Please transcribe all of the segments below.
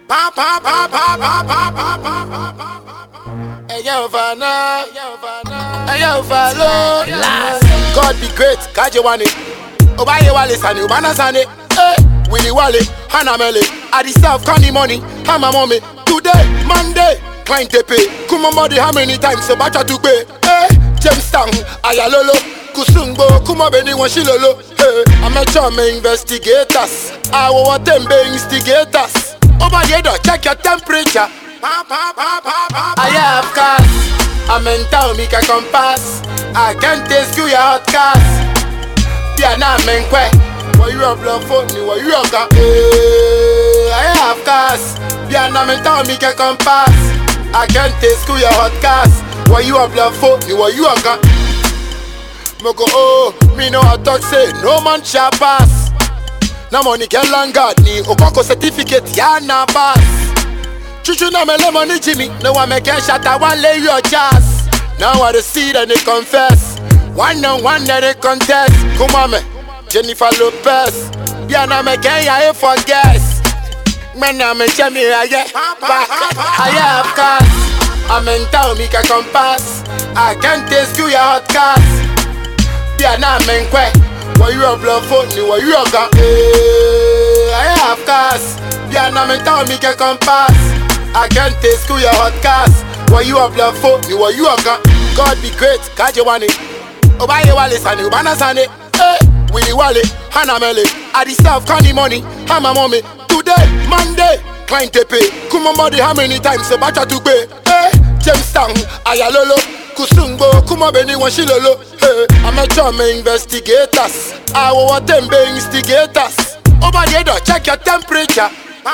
God be great, Kaje Wane. Obaye Wale Sane, Obana Sane. Willy Wale, Hannah Mele. I deserve candy money, Hama Mommy. Today, Monday, client pay. Kuma Modi, how many times so bacha to pay? Jamestown, Ayalolo. Kusungbo, Kuma Beni Washilolo. I'm a charm investigators. I want them be instigators. Over the door, check your temperature. I have cars. I'm in town, make a compass. I can't taste you, your hot cars. Yeah, now I'm in quay. What you have love for me? What you have got? I have cars. Yeah, now I'm in town, make a compass. I can't taste you, your hot cars. What you have love for me? What you have got? Moko me know I talk say no man shall pass. Na money get long God ni Okoko certificate ya na pass. Chuchu na me lemon Jimmy. No one make a shot I want lay your chance. Now I the see that they confess. One on one that they contest. Come on me, Jennifer Lopez. Yeah na me can ya for guess. Man na me chemi I have cars. I'm in town make a compass. I can't taste you your hot cars. Yeah, now I'm in quay. What you have love for me? What you have got? I have cars. Yeah, now I'm in town, make a compass. I can't taste you your hot cars. What you have love for me? What you have got? God be great, Kaje Wane. Obaye Wale Sane, Obana Sane. Willy Wale, Hannah Mele. I deserve candy money, Hama Mommy. Today, Monday, client pay. Kuma Modi, how many times so bacha to pay? Jamestown, Ayalolo. Kusungbo, Kuma Beni Washilolo. I'm a charm investigators. I want them be instigators. Over the door, check your temperature.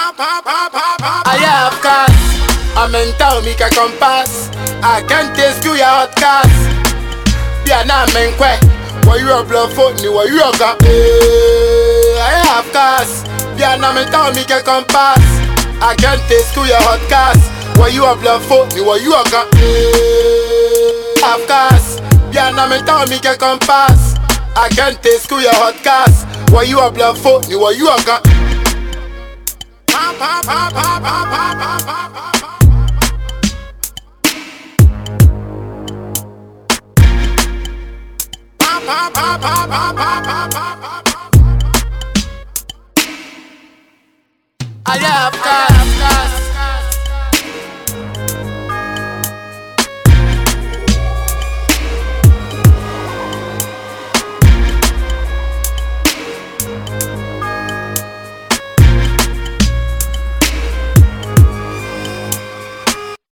I have cars. I'm in town, make a compass. I can't taste you your hot cars. Yeah, now I'm in quay. What you have love for me? What you have got? I have cars. Yeah, now I'm in town, make a compass. I can't taste you your hot cars. What you have love for me? What you have got? Have cars. Yeah, now I'm in town, make a compass. I can't taste you your hot cars. What you have love for me? What you have got? I have